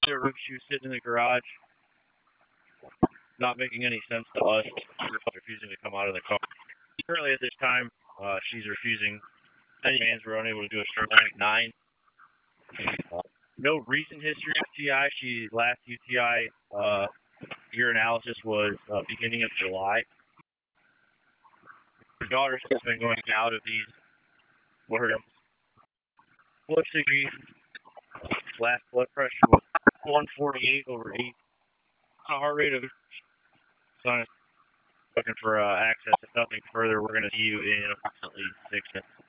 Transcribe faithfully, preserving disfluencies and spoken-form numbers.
She was sitting in the garage, not making any sense to us. She was refusing to come out of the car. Currently, at this time, uh, she's refusing. Many fans were unable to do a straight line at nine. Uh, no recent history of U T I. She last U T I uh, urinalysis was uh, beginning of July. Her daughter has been going out of these. What her blood sugar, last blood pressure was one forty-eight over eight. A heart rate of son is looking for uh, access. If nothing further, we're going to see you in approximately six minutes.